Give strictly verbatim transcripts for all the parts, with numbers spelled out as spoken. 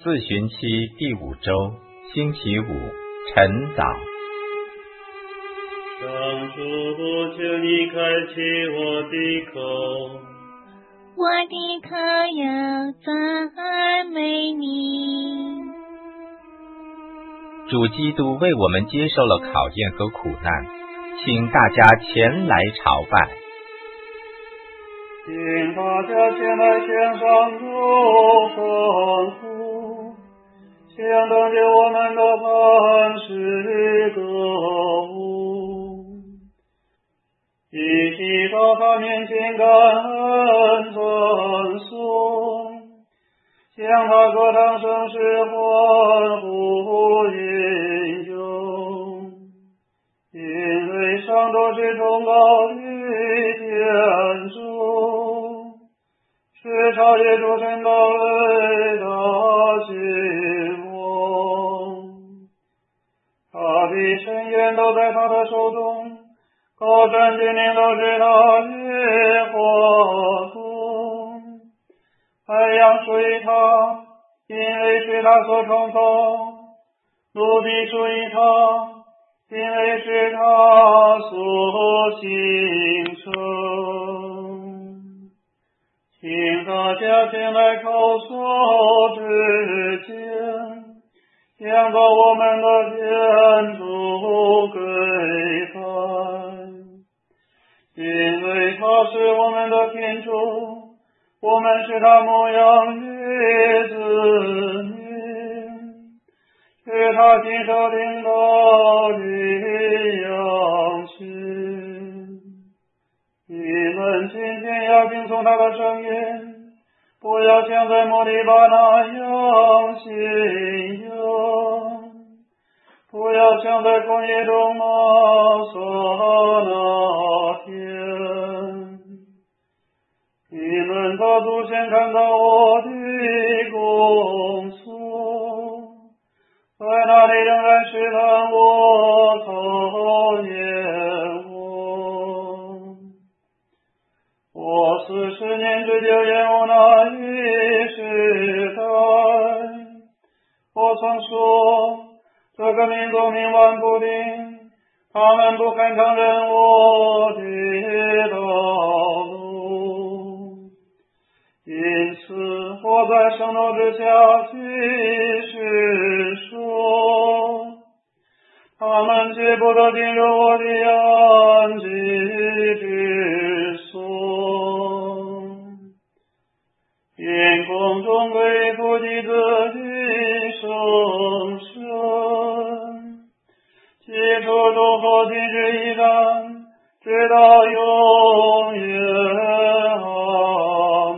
四旬期第五周，星期五，晨祷。 上主，求你开启我的口， 我的口要赞美你。 主基督为我们接受了考验和苦难，请大家前来朝拜。 请大家前来献上祝福，请等着我们的磐石歌舞，一起到他面前感恩赞颂，向他歌唱声势欢呼吟咏，因为上主是崇高的天主，是超越诸神的伟大君王，他的深渊都在他的手中，高山峻岭都是他的花朵，海洋属于他，因为是他所创造，陆地属于他，因为是他所形成。请大家前来靠手之间，向着我们的天主跪拜，因为他是我们的天主，我们是他牧养的子民，是他亲手领导的羊群。你们今天要听从他的声音，不要像在摩利巴那样信仰，不要像在旷野中玛撒那天。你们的祖先看到我的工作，在那里仍然试探我，考验我。我四十年之久厌恶那一时代，我曾说这个民族冥顽不灵，他们不肯承认我的道路，因此我在圣怒之下即是说，他们绝不得进入我的安居之所。因宫中归附己子的圣神，起初如何今日依然，直到永远。阿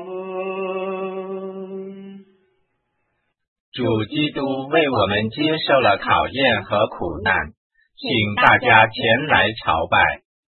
门。 主基督为我们接受了考验和苦难，请大家前来朝拜。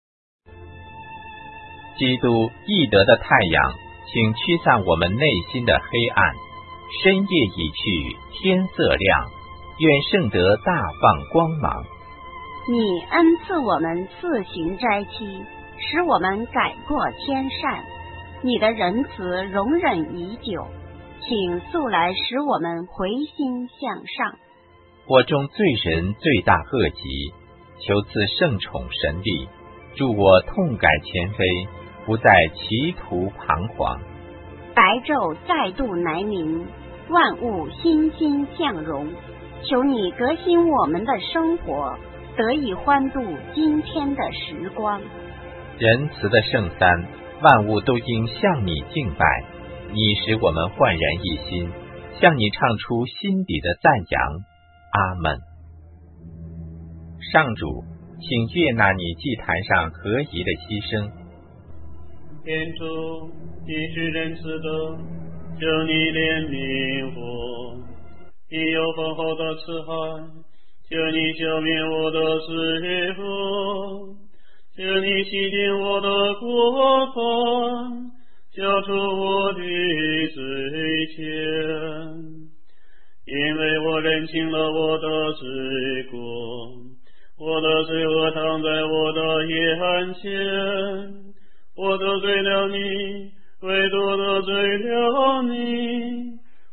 基督义德的太阳，请驱散我们内心的黑暗。深夜已去，天色亮，愿圣德大放光芒。 你恩赐我们四旬斋期，使我们改过迁善。你的仁慈容忍已久，请速来使我们回心向上。 我中罪人罪大恶极，求赐圣宠神力，助我痛改前非，不再歧途彷徨。 白昼再度来临，万物欣欣向荣，求你革新我们的生活，得以欢度今天的时光。 仁慈的圣三，万物都应向你敬拜，你使我们焕然一新，向你唱出心底的赞扬。阿们。上主，请悦纳你祭坛上合宜的牺牲。 天主，你是仁慈的，求你怜悯我。你有丰厚的慈爱，求你救免我的罪恶，求你洗净我的过犯，交出我的罪愆。因为我认清了我的罪过，我的罪恶躺在我的眼前。我得罪了你，唯独得罪了你，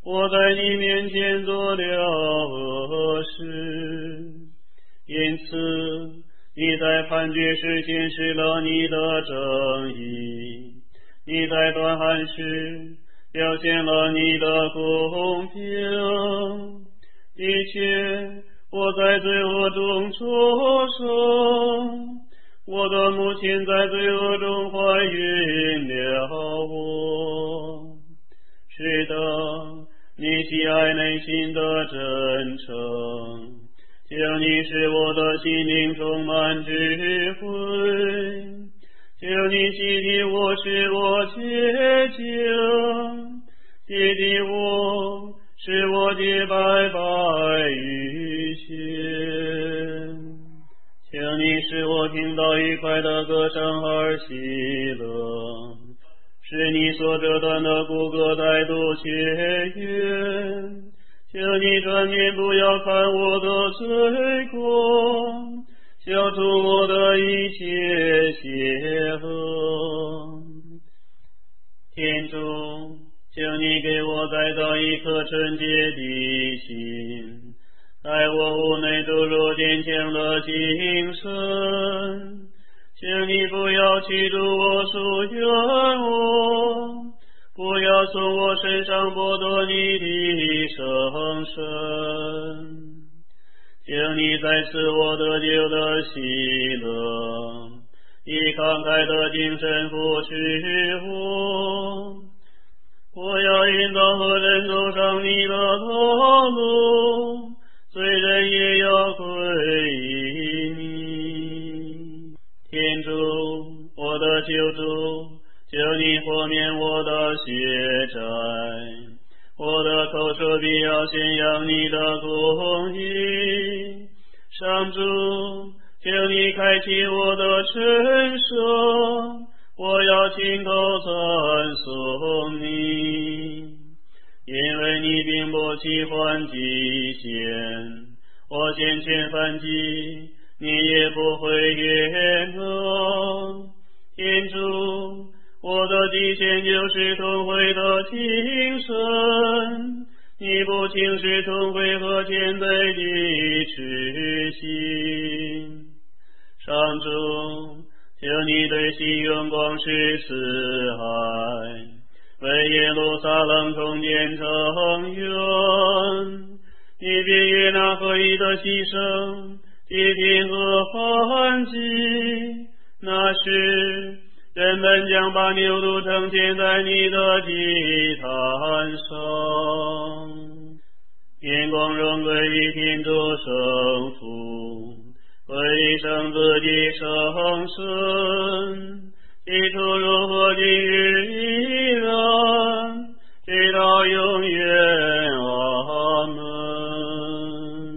我在你面前做了恶事，因此你在判决时显示了你的正义，你在断案时表现了你的公平。的确，我在罪恶中出生，我的母亲在罪恶中怀孕了我。是的，你喜爱内心的真诚，求你使我的心灵充满智慧，求你洗涤我，使我洁净，洗涤我，使我洁白白玉雪。求你使我听到愉快的歌声而喜乐，使你所折断的骨骼再度痊愈。求你转念不要看我的罪过，消除我的一切邪恶。天主，求你给我再造一颗纯洁的心，在我屋内注入坚强的精神。请你不要驱逐我，疏远我，不要从我身上剥夺你的圣神。请你再赐我得救的喜乐，以慷慨的精神扶持我。我要引导恶人走上你的道路，罪人也要归依你。天主，我的救主，求你豁免我的血债，我的口舌必要宣扬你的公义。上主，求你开启我的身舌，我要亲口赞颂你，因为你并不喜欢祭献，我先前犯忌，你也不会悦纳。天主，我的底线就是同会的精神，你不轻视同会和谦卑的痴心。上主，求你对西永广施慈爱，为耶路撒冷重建城垣。你必悦纳合一的牺牲，祭品和燔祭。那时，人们将把牛犊呈献在你的祭坛上。愿光荣归于天主圣父，归于圣子的圣神，起初如何今日依然，直到永远。阿门。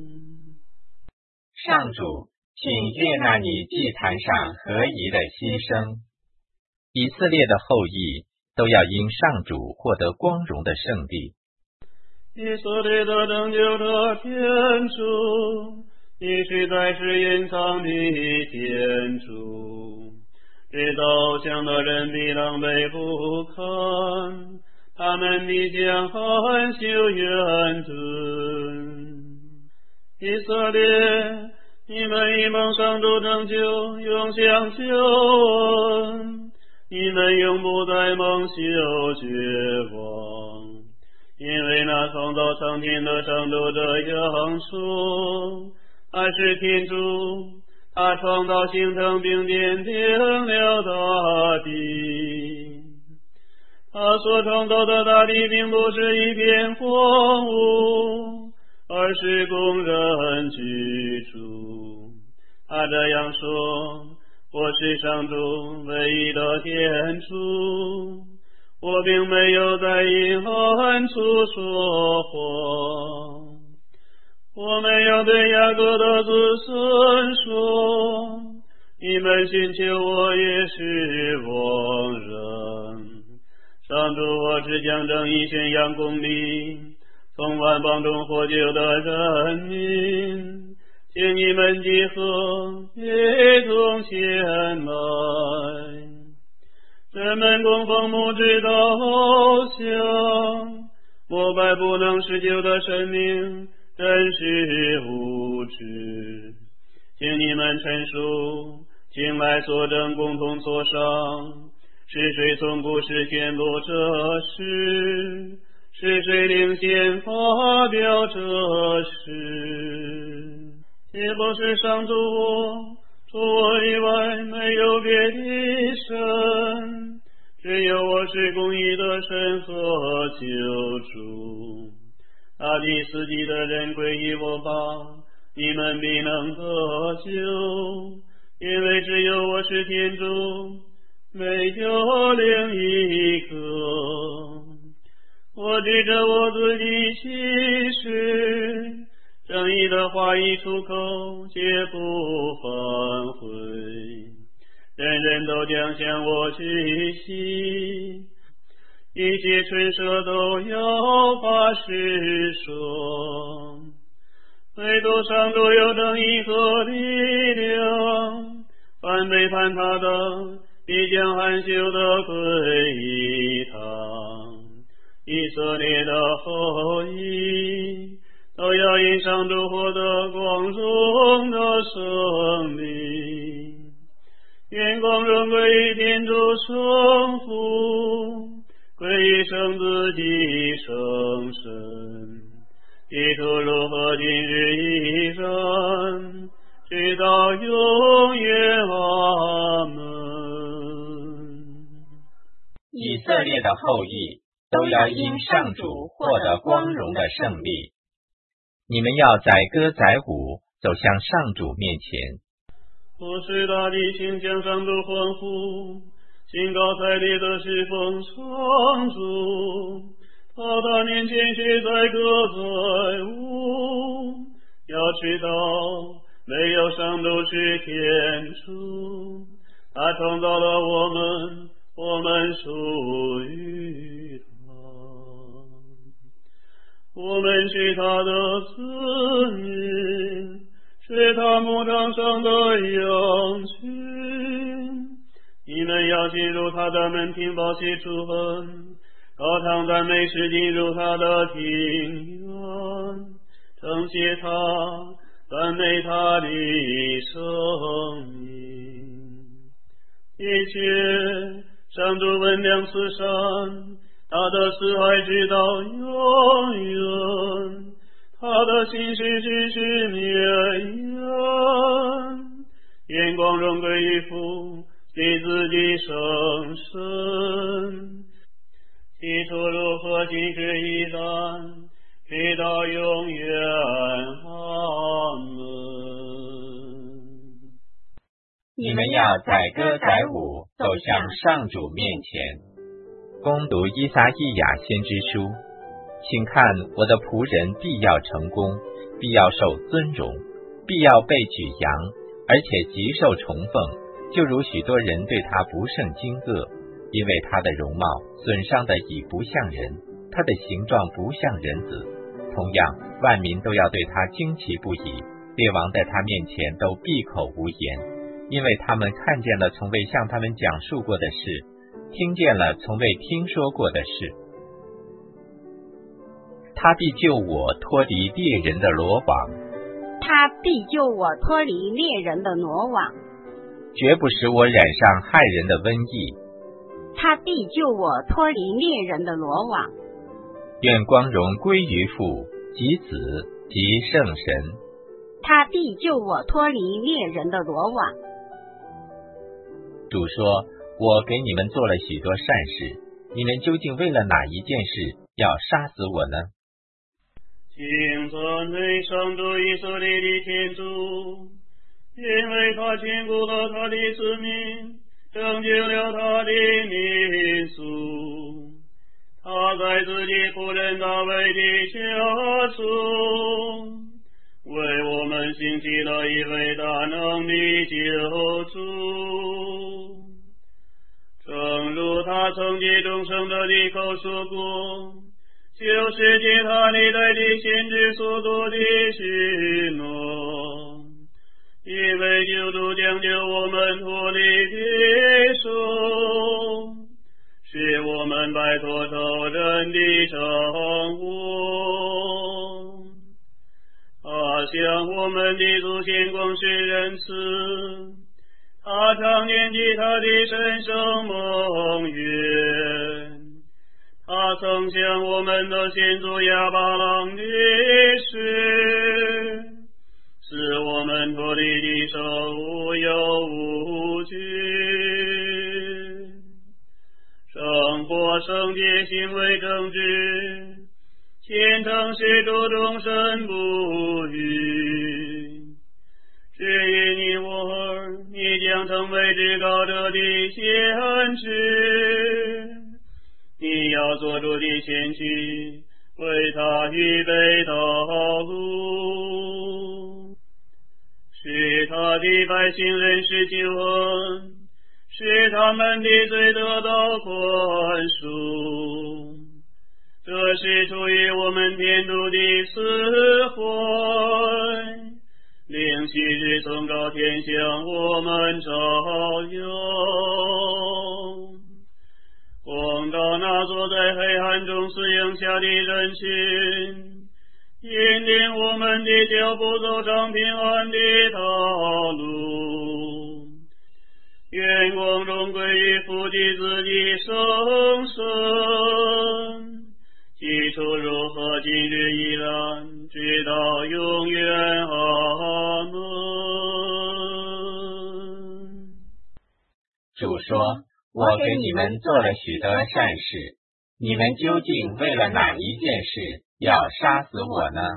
上主，请悦纳你祭坛上合宜的牺牲。以色列的后裔都要因上主获得光荣的胜利。 以色列的拯救的天主，你是在世隐藏的天主，知道偶像的人必狼狈不堪，他们必将含羞怨吞。以色列，你们已蒙上主拯救，永享救恩，你们永不再蒙羞绝望，因为那创造苍天的上主这样说：他是天主，他创造星辰并奠定了大地。他所创造的大地并不是一片荒芜，而是供人居住。他这样说：我是上主唯一的天主，我并没有在阴暗处说谎。我没有对雅各的子孙说，你们寻求我也是枉然。上主，我只将正义宣扬公理，从万邦中获救的人民，请你们集合，一同前来。人们供奉木质的偶像， 膜拜不能施救的生命，真是无知。请你们陈述，请来作证，共同磋商。是谁从故事宣布这事？是谁领先发表这事？岂不是上主我？除我以外没有别的神，只有我是公义的神和救主。他的司机的人归于我吧，你们必能得救，因为只有我是天主，没有另一个。我指着我自己起誓，正义的话一出口，绝不反悔。人人都将向我屈膝，一切唇舌都要发誓说，唯独上主有正义和力量，凡背叛他的，必将含羞的归于他。以色列的后裔都要因上主获得光荣的胜利。愿光荣归于天主圣父，归于圣子及圣神，地土如何今日依然，直到永远。阿门。 以色列的后裔都要因上主获得光荣的胜利。你们要载歌载舞，走向上主面前。 我是大地，请向上主欢呼，兴高采烈的侍奉上主。到他面前却载歌载舞，要知道没有上主是天主，他创造了我们，我们属于他，我们是他的子民，是他牧场上的羊群。你们要进入他的门庭，报谢祝贺，高唱赞美诗，进入他的庭院，称谢他，赞美他的圣名。一切上主温良慈善，他的慈爱直到永远，他的心事只是绵延。愿光荣归于父及子及圣神，起初如何，今日依然，直到永远。阿门。 你们要载歌载舞，走向上主面前。恭读依撒意亚先知书。请看，我的仆人必要成功，必要受尊荣，必要被举扬，而且极受崇奉，就如许多人对他不胜惊愕，因为他的容貌损伤的已不像人，他的形状不像人子。同样，万民都要对他惊奇不已，列王在他面前都闭口无言，因为他们看见了从未向他们讲述过的事，听见了从未听说过的事。他必救我脱离猎人的罗网， 他必救我脱离猎人的罗网， 绝不使我染上害人的瘟疫。 他必救我脱离猎人的罗网。 愿光荣归于父及子及圣神。 他必救我脱离猎人的罗网。 主说，我给你们做了许多善事，你们究竟为了哪一件事要杀死我呢？ 请赞美上主以色列的天主，因为他眷顾了他的子民，拯救了他的民族。他在自己仆人大卫的家中，为我们兴起了一位大能的救主。正如他曾借众圣者的口说过，就是借他历代的先知所做的许诺，因为救主将救我们脱离敌手，使我们摆脱仇人们的生活。他向我们的祖先广施仁慈，他常念及他的神圣盟约。他曾向我们的先祖亚巴郎的事，使我们脱离地上无有无惧，生活圣洁，行为正直，虔诚是诸众生不渝。至于你我儿，你将成为至高者的先知，你要做主的先驱，为他预备道路，使他的百姓认识救恩，使他们的罪得到宽恕。这是出于我们天主的慈惠，令昔日从高天向我们照耀，光照那坐在黑暗中死荫下的人群，引领我们的脚步走上平安的道路。愿光荣归于父的子的圣神，起初如何，今日依然，直到永远。阿门。 主说，我给你们做了许多善事，你们究竟为了哪一件事要杀死我呢？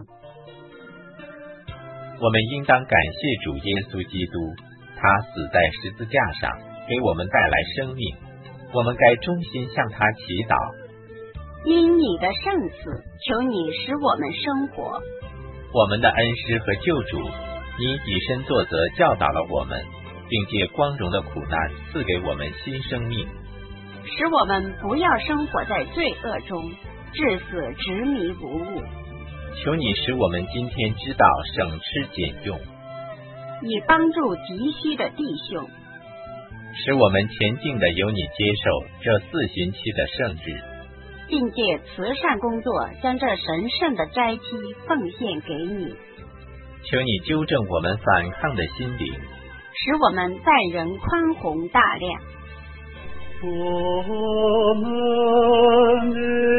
我们应当感谢主耶稣基督，他死在十字架上，给我们带来生命。我们该衷心向他祈祷。 因你的圣死，求你使我们生活。 我们的恩师和救主，你以身作则教导了我们，并借光荣的苦难赐给我们新生命， 使我们不要生活在罪恶中，至死执迷不悟。 求你使我们今天知道省吃俭用， 以帮助急需的弟兄， 使我们前进的由你接受这四旬期的圣日， 并借慈善工作将这神圣的斋期奉献给你。 求你纠正我们反抗的心灵， 使我们待人宽宏大量。 我们的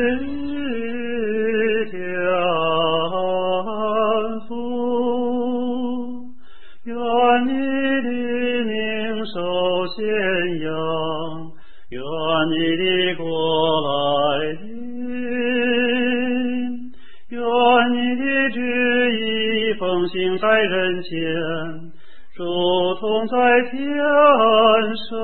天父，愿你的名受宣扬，愿你的国来临，愿你的旨意奉行在人间，如同在天上。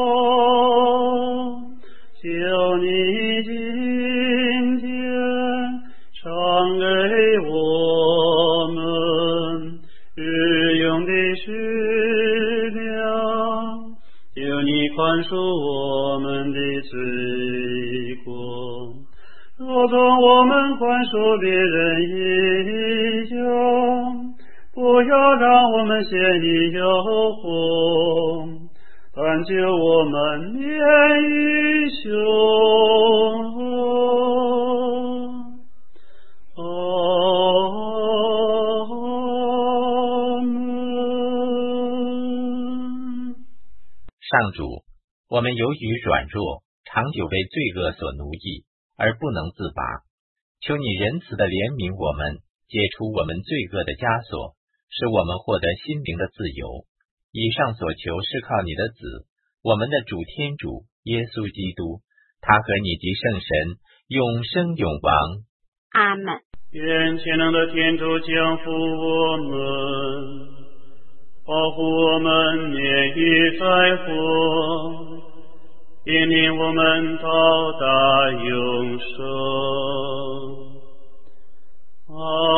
求你今天常给我们日用的食粮，求你宽恕我们的罪过，如同我们宽恕别人一样，不要让我们陷于诱惑，但救我们免于凶恶。阿门。 上主，我们由于软弱，长久被罪恶所奴役，而不能自拔。求你仁慈的怜悯我们，解除我们罪恶的枷锁，使我们获得心灵的自由。以上所求是靠你的子，我们的主天主耶稣基督，他和你及圣神永生永王。 阿们。 愿全能的天主降福我们，保护我们免于灾祸，引领我们到达永生。阿